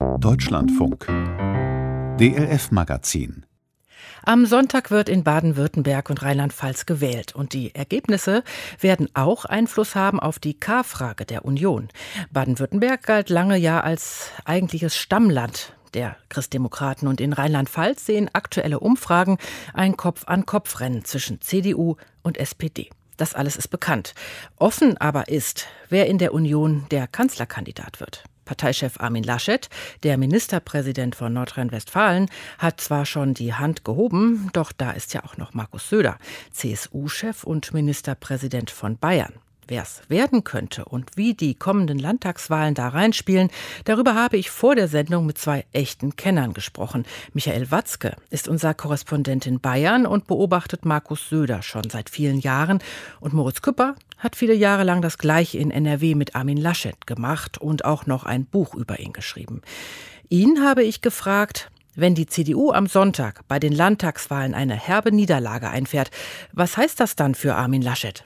Deutschlandfunk. DLF-Magazin. Am Sonntag wird in Baden-Württemberg und Rheinland-Pfalz gewählt. Und die Ergebnisse werden auch Einfluss haben auf die K-Frage der Union. Baden-Württemberg galt lange ja als eigentliches Stammland der Christdemokraten. Und in Rheinland-Pfalz sehen aktuelle Umfragen ein Kopf-an-Kopf-Rennen zwischen CDU und SPD. Das alles ist bekannt. Offen aber ist, wer in der Union der Kanzlerkandidat wird. Parteichef Armin Laschet, der Ministerpräsident von Nordrhein-Westfalen, hat zwar schon die Hand gehoben, doch da ist ja auch noch Markus Söder, CSU-Chef und Ministerpräsident von Bayern. Wer es werden könnte und wie die kommenden Landtagswahlen da reinspielen, darüber habe ich vor der Sendung mit zwei echten Kennern gesprochen. Michael Watzke ist unser Korrespondent in Bayern und beobachtet Markus Söder schon seit vielen Jahren. Und Moritz Küpper hat viele Jahre lang das Gleiche in NRW mit Armin Laschet gemacht und auch noch ein Buch über ihn geschrieben. Ihn habe ich gefragt: Wenn die CDU am Sonntag bei den Landtagswahlen eine herbe Niederlage einfährt, was heißt das dann für Armin Laschet?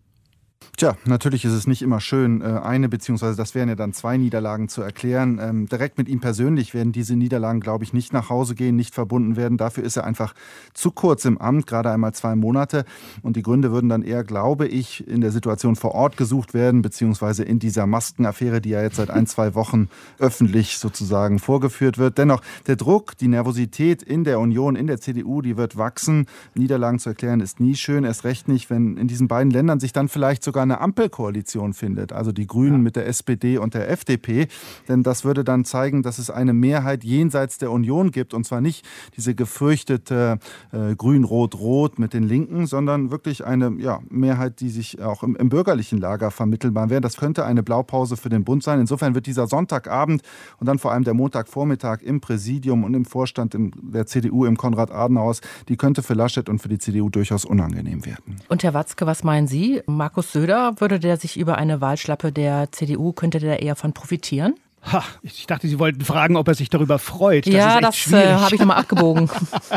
Tja, natürlich ist es nicht immer schön, eine beziehungsweise das wären ja dann zwei Niederlagen zu erklären. Direkt mit ihm persönlich werden diese Niederlagen, glaube ich, nicht nach Hause gehen, nicht verbunden werden. Dafür ist er einfach zu kurz im Amt, gerade einmal 2 Monate. Und die Gründe würden dann eher, glaube ich, in der Situation vor Ort gesucht werden, beziehungsweise in dieser Maskenaffäre, die ja jetzt seit 1-2 Wochen öffentlich sozusagen vorgeführt wird. Dennoch, der Druck, die Nervosität in der Union, in der CDU, die wird wachsen. Niederlagen zu erklären ist nie schön, erst recht nicht, wenn in diesen beiden Ländern sich dann vielleicht sogar eine Ampelkoalition findet, also die Grünen mit der SPD und der FDP, denn das würde dann zeigen, dass es eine Mehrheit jenseits der Union gibt, und zwar nicht diese gefürchtete Grün-Rot-Rot mit den Linken, sondern wirklich eine Mehrheit, die sich auch im bürgerlichen Lager vermittelbar wäre. Das könnte eine Blaupause für den Bund sein. Insofern wird dieser Sonntagabend und dann vor allem der Montagvormittag im Präsidium und im Vorstand der CDU im Konrad-Adenauer-Haus, die könnte für Laschet und für die CDU durchaus unangenehm werden. Und Herr Watzke, was meinen Sie? Markus Söder, würde der sich über eine Wahlschlappe der CDU, könnte der eher von profitieren? Ich dachte, Sie wollten fragen, ob er sich darüber freut. Das habe ich nochmal abgebogen.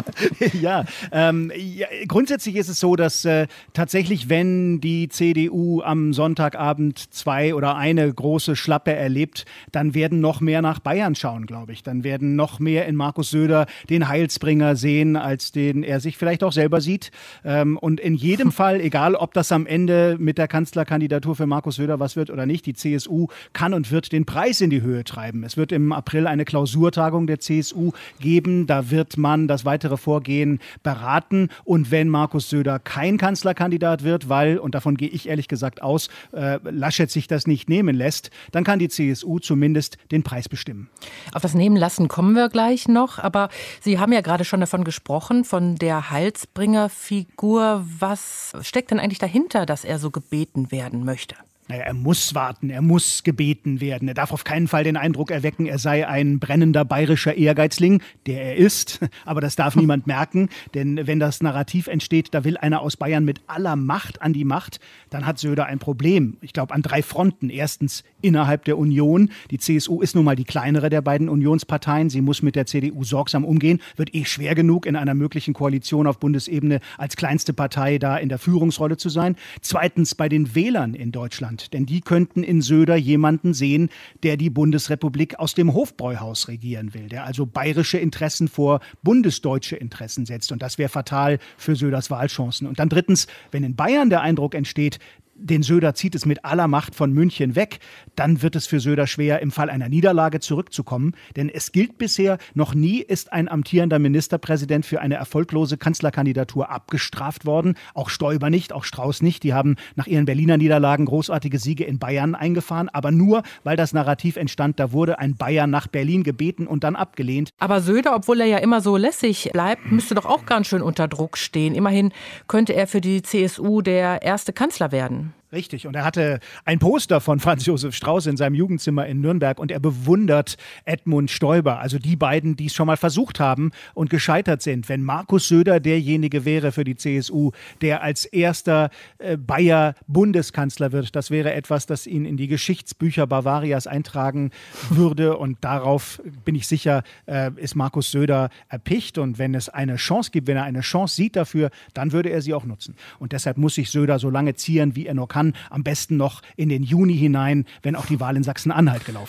Grundsätzlich ist es so, dass tatsächlich, wenn die CDU am Sonntagabend 2 oder eine große Schlappe erlebt, dann werden noch mehr nach Bayern schauen, glaube ich. Dann werden noch mehr in Markus Söder den Heilsbringer sehen, als den er sich vielleicht auch selber sieht. Und in jedem Fall, egal ob das am Ende mit der Kanzlerkandidatur für Markus Söder was wird oder nicht, die CSU kann und wird den Preis in die Höhe treiben. Es wird im April eine Klausurtagung der CSU geben. Da wird man das weitere Vorgehen beraten. Und wenn Markus Söder kein Kanzlerkandidat wird, weil, und davon gehe ich ehrlich gesagt aus, Laschet sich das nicht nehmen lässt, dann kann die CSU zumindest den Preis bestimmen. Auf das Nehmen lassen kommen wir gleich noch. Aber Sie haben ja gerade schon davon gesprochen, von der Heilsbringerfigur. Was steckt denn eigentlich dahinter, dass er so gebeten werden möchte? Naja, er muss warten, er muss gebeten werden. Er darf auf keinen Fall den Eindruck erwecken, er sei ein brennender bayerischer Ehrgeizling, der er ist. Aber das darf niemand merken, denn wenn das Narrativ entsteht, da will einer aus Bayern mit aller Macht an die Macht, dann hat Söder ein Problem. Ich glaube, an 3 Fronten. Erstens innerhalb der Union. Die CSU ist nun mal die kleinere der beiden Unionsparteien. Sie muss mit der CDU sorgsam umgehen. Wird schwer genug, in einer möglichen Koalition auf Bundesebene als kleinste Partei da in der Führungsrolle zu sein. Zweitens bei den Wählern in Deutschland. Denn die könnten in Söder jemanden sehen, der die Bundesrepublik aus dem Hofbräuhaus regieren will, der also bayerische Interessen vor bundesdeutsche Interessen setzt. Und das wäre fatal für Söders Wahlchancen. Und dann drittens, wenn in Bayern der Eindruck entsteht, den Söder zieht es mit aller Macht von München weg, dann wird es für Söder schwer, im Fall einer Niederlage zurückzukommen. Denn es gilt bisher, noch nie ist ein amtierender Ministerpräsident für eine erfolglose Kanzlerkandidatur abgestraft worden. Auch Stoiber nicht, auch Strauß nicht. Die haben nach ihren Berliner Niederlagen großartige Siege in Bayern eingefahren. Aber nur, weil das Narrativ entstand, da wurde ein Bayer nach Berlin gebeten und dann abgelehnt. Aber Söder, obwohl er ja immer so lässig bleibt, müsste doch auch ganz schön unter Druck stehen. Immerhin könnte er für die CSU der erste Kanzler werden. Richtig, und er hatte ein Poster von Franz Josef Strauß in seinem Jugendzimmer in Nürnberg und er bewundert Edmund Stoiber, also die beiden, die es schon mal versucht haben und gescheitert sind. Wenn Markus Söder derjenige wäre für die CSU, der als erster Bayer Bundeskanzler wird, das wäre etwas, das ihn in die Geschichtsbücher Bavarias eintragen würde und darauf, bin ich sicher, ist Markus Söder erpicht und wenn es eine Chance gibt, wenn er eine Chance sieht dafür, dann würde er sie auch nutzen. Und deshalb muss sich Söder so lange zieren, wie er nur kann, am besten noch in den Juni hinein, wenn auch die Wahl in Sachsen-Anhalt gelaufen ist.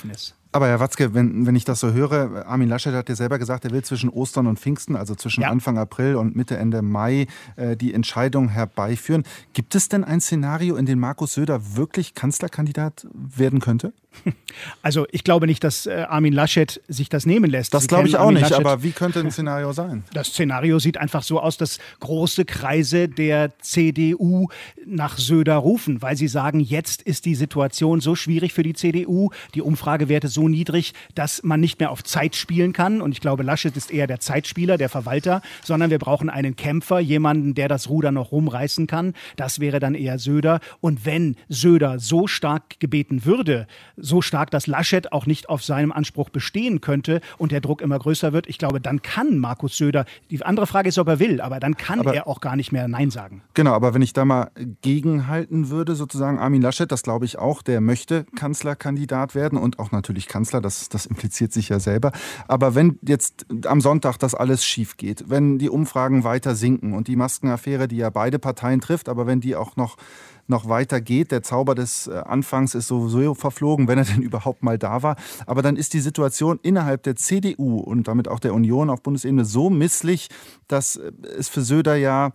Aber Herr Watzke, wenn ich das so höre, Armin Laschet hat ja selber gesagt, er will zwischen Ostern und Pfingsten, also zwischen Anfang April und Mitte, Ende Mai, die Entscheidung herbeiführen. Gibt es denn ein Szenario, in dem Markus Söder wirklich Kanzlerkandidat werden könnte? Also ich glaube nicht, dass Armin Laschet sich das nehmen lässt. Das glaube ich auch nicht, aber wie könnte ein Szenario sein? Das Szenario sieht einfach so aus, dass große Kreise der CDU nach Söder rufen, weil sie sagen, jetzt ist die Situation so schwierig für die CDU, die Umfragewerte so niedrig, dass man nicht mehr auf Zeit spielen kann. Und ich glaube, Laschet ist eher der Zeitspieler, der Verwalter, sondern wir brauchen einen Kämpfer, jemanden, der das Ruder noch rumreißen kann. Das wäre dann eher Söder. Und wenn Söder so stark gebeten würde, so stark, dass Laschet auch nicht auf seinem Anspruch bestehen könnte und der Druck immer größer wird, ich glaube, dann kann Markus Söder, die andere Frage ist, ob er will, aber dann kann er auch gar nicht mehr Nein sagen. Genau, aber wenn ich da mal gegenhalten würde, sozusagen Armin Laschet, das glaube ich auch, der möchte Kanzlerkandidat werden und auch natürlich Kanzler, das impliziert sich ja selber. Aber wenn jetzt am Sonntag das alles schief geht, wenn die Umfragen weiter sinken und die Maskenaffäre, die ja beide Parteien trifft, aber wenn die auch noch weiter geht. Der Zauber des Anfangs ist sowieso verflogen, wenn er denn überhaupt mal da war. Aber dann ist die Situation innerhalb der CDU und damit auch der Union auf Bundesebene so misslich, dass es für Söder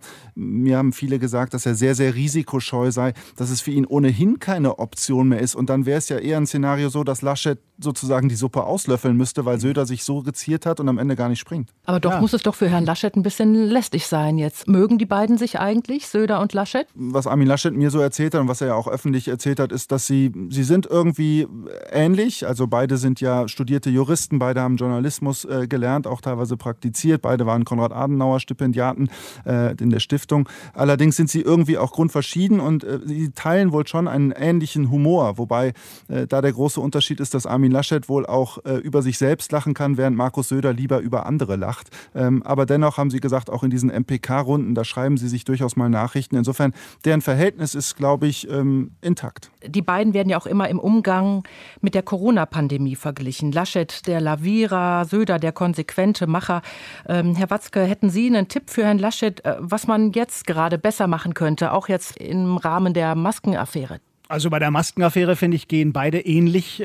mir haben viele gesagt, dass er sehr, sehr risikoscheu sei, dass es für ihn ohnehin keine Option mehr ist. Und dann wäre es ja eher ein Szenario so, dass Laschet sozusagen die Suppe auslöffeln müsste, weil Söder sich so geziert hat und am Ende gar nicht springt. Aber doch muss es doch für Herrn Laschet ein bisschen lästig sein jetzt. Mögen die beiden sich eigentlich, Söder und Laschet? Was Armin Laschet mir so erzählt hat und was er ja auch öffentlich erzählt hat, ist, dass sie sind irgendwie ähnlich. Also beide sind ja studierte Juristen, beide haben Journalismus gelernt, auch teilweise praktiziert. Beide waren Konrad-Adenauer-Stipendiaten in der Stiftung. Allerdings sind sie irgendwie auch grundverschieden und sie teilen wohl schon einen ähnlichen Humor. Wobei da der große Unterschied ist, dass Armin Laschet wohl auch über sich selbst lachen kann, während Markus Söder lieber über andere lacht. Aber dennoch haben sie gesagt, auch in diesen MPK-Runden, da schreiben sie sich durchaus mal Nachrichten. Insofern, deren Verhältnis ist, glaube ich, intakt. Die beiden werden ja auch immer im Umgang mit der Corona-Pandemie verglichen. Laschet, der Lavierer, Söder, der konsequente Macher. Herr Watzke, hätten Sie einen Tipp für Herrn Laschet, was man jetzt gerade besser machen könnte, auch jetzt im Rahmen der Maskenaffäre? Also bei der Maskenaffäre, finde ich, gehen beide ähnlich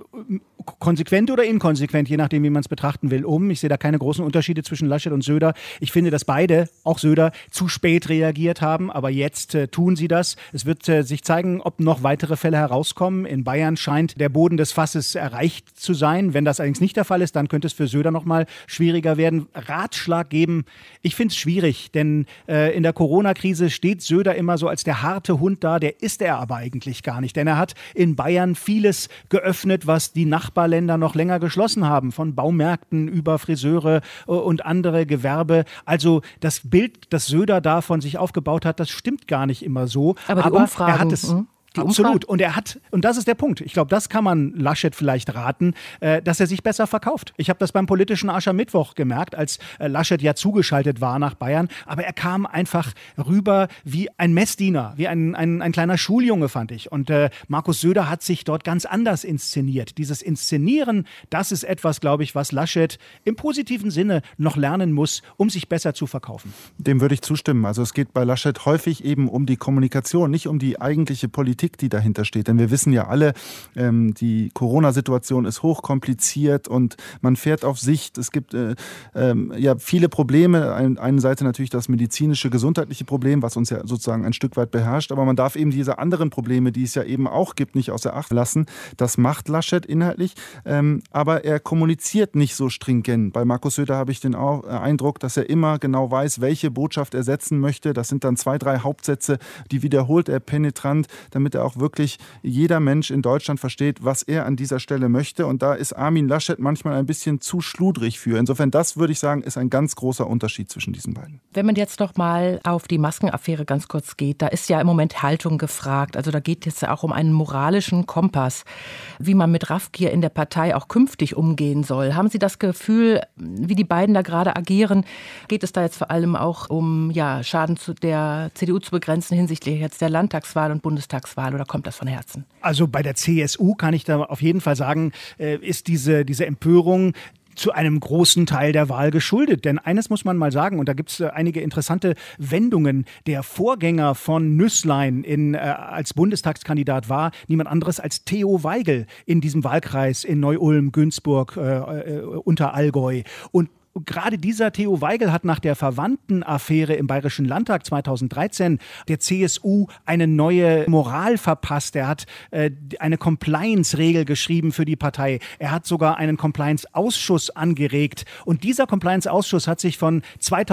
konsequent oder inkonsequent, je nachdem, wie man es betrachten will, um. Ich sehe da keine großen Unterschiede zwischen Laschet und Söder. Ich finde, dass beide, auch Söder, zu spät reagiert haben, aber jetzt tun sie das. Es wird sich zeigen, ob noch weitere Fälle herauskommen. In Bayern scheint der Boden des Fasses erreicht zu sein. Wenn das allerdings nicht der Fall ist, dann könnte es für Söder noch mal schwieriger werden. Ratschlag geben, ich finde es schwierig, denn in der Corona-Krise steht Söder immer so als der harte Hund da, der ist er aber eigentlich gar nicht, denn er hat in Bayern vieles geöffnet, was die Nachbarländer noch länger geschlossen haben, von Baumärkten über Friseure und andere Gewerbe. Also das Bild, das Söder da von sich aufgebaut hat, das stimmt gar nicht immer so. Aber die Umfragen, er hat es absolut. Und und das ist der Punkt. Ich glaube, das kann man Laschet vielleicht raten, dass er sich besser verkauft. Ich habe das beim politischen Aschermittwoch gemerkt, als Laschet ja zugeschaltet war nach Bayern. Aber er kam einfach rüber wie ein Messdiener, wie ein kleiner Schuljunge, fand ich. Und Markus Söder hat sich dort ganz anders inszeniert. Dieses Inszenieren, das ist etwas, glaube ich, was Laschet im positiven Sinne noch lernen muss, um sich besser zu verkaufen. Dem würde ich zustimmen. Also es geht bei Laschet häufig eben um die Kommunikation, nicht um die eigentliche Politik, die dahinter steht. Denn wir wissen ja alle, die Corona-Situation ist hochkompliziert und man fährt auf Sicht. Es gibt viele Probleme. Eine Seite natürlich das medizinische, gesundheitliche Problem, was uns ja sozusagen ein Stück weit beherrscht. Aber man darf eben diese anderen Probleme, die es ja eben auch gibt, nicht außer Acht lassen. Das macht Laschet inhaltlich. Aber er kommuniziert nicht so stringent. Bei Markus Söder habe ich den Eindruck, dass er immer genau weiß, welche Botschaft er setzen möchte. Das sind dann 2, 3 Hauptsätze, die wiederholt er penetrant, damit er auch wirklich jeder Mensch in Deutschland versteht, was er an dieser Stelle möchte. Und da ist Armin Laschet manchmal ein bisschen zu schludrig für. Insofern, das würde ich sagen, ist ein ganz großer Unterschied zwischen diesen beiden. Wenn man jetzt noch mal auf die Maskenaffäre ganz kurz geht, da ist ja im Moment Haltung gefragt. Also da geht es ja auch um einen moralischen Kompass, wie man mit Raffgier in der Partei auch künftig umgehen soll. Haben Sie das Gefühl, wie die beiden da gerade agieren, geht es da jetzt vor allem auch um Schaden der CDU zu begrenzen hinsichtlich jetzt der Landtagswahl und Bundestagswahl, oder kommt das von Herzen? Also bei der CSU kann ich da auf jeden Fall sagen, ist diese Empörung zu einem großen Teil der Wahl geschuldet. Denn eines muss man mal sagen, und da gibt es einige interessante Wendungen. Der Vorgänger von Nüßlein als Bundestagskandidat war niemand anderes als Theo Weigel in diesem Wahlkreis in Neu-Ulm, Günzburg, Unterallgäu. Und gerade dieser Theo Weigel hat nach der Verwandtenaffäre im Bayerischen Landtag 2013 der CSU eine neue Moral verpasst. Er hat eine Compliance-Regel geschrieben für die Partei. Er hat sogar einen Compliance-Ausschuss angeregt. Und dieser Compliance-Ausschuss hat sich von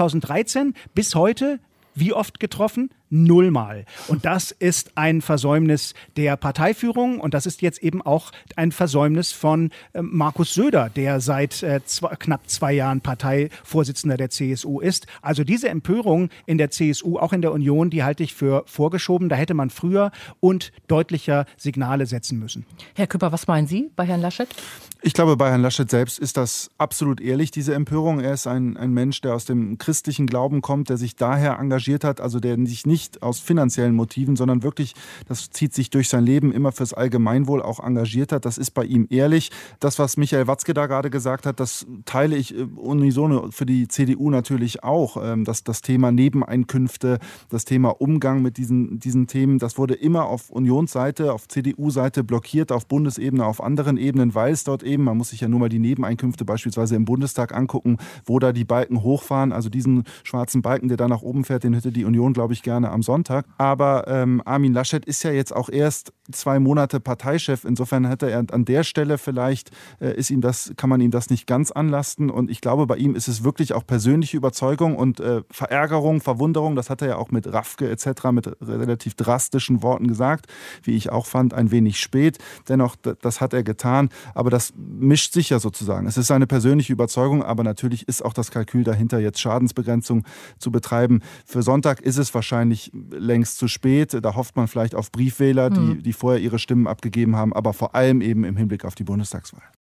2013 bis heute wie oft getroffen? 0 Mal. Und das ist ein Versäumnis der Parteiführung und das ist jetzt eben auch ein Versäumnis von Markus Söder, der seit knapp 2 Jahren Parteivorsitzender der CSU ist. Also diese Empörung in der CSU, auch in der Union, die halte ich für vorgeschoben. Da hätte man früher und deutlicher Signale setzen müssen. Herr Küpper, was meinen Sie bei Herrn Laschet? Ich glaube, bei Herrn Laschet selbst ist das absolut ehrlich, diese Empörung. Er ist ein Mensch, der aus dem christlichen Glauben kommt, der sich daher engagiert hat, also der sich nicht aus finanziellen Motiven, sondern wirklich, das zieht sich durch sein Leben, immer fürs Allgemeinwohl auch engagiert hat. Das ist bei ihm ehrlich. Das, was Michael Watzke da gerade gesagt hat, das teile ich unisono für die CDU natürlich auch. Das Thema Nebeneinkünfte, das Thema Umgang mit diesen Themen, das wurde immer auf Unionsseite, auf CDU-Seite blockiert, auf Bundesebene, auf anderen Ebenen, weil es dort eben, man muss sich ja nur mal die Nebeneinkünfte beispielsweise im Bundestag angucken, wo da die Balken hochfahren. Also diesen schwarzen Balken, der da nach oben fährt, den hätte die Union, glaube ich, gerne am Sonntag. Aber Armin Laschet ist ja jetzt auch erst 2 Monate Parteichef. Insofern hätte er an der Stelle vielleicht, kann man ihm das nicht ganz anlasten. Und ich glaube, bei ihm ist es wirklich auch persönliche Überzeugung und Verärgerung, Verwunderung. Das hat er ja auch mit Rafke etc. mit relativ drastischen Worten gesagt, wie ich auch fand, ein wenig spät. Dennoch, das hat er getan. Aber das mischt sich ja sozusagen. Es ist seine persönliche Überzeugung, aber natürlich ist auch das Kalkül dahinter, jetzt Schadensbegrenzung zu betreiben. Für Sonntag ist es wahrscheinlich längst zu spät. Da hofft man vielleicht auf Briefwähler, die vorher ihre Stimmen abgegeben haben, aber vor allem eben im Hinblick auf die Bundestagswahl.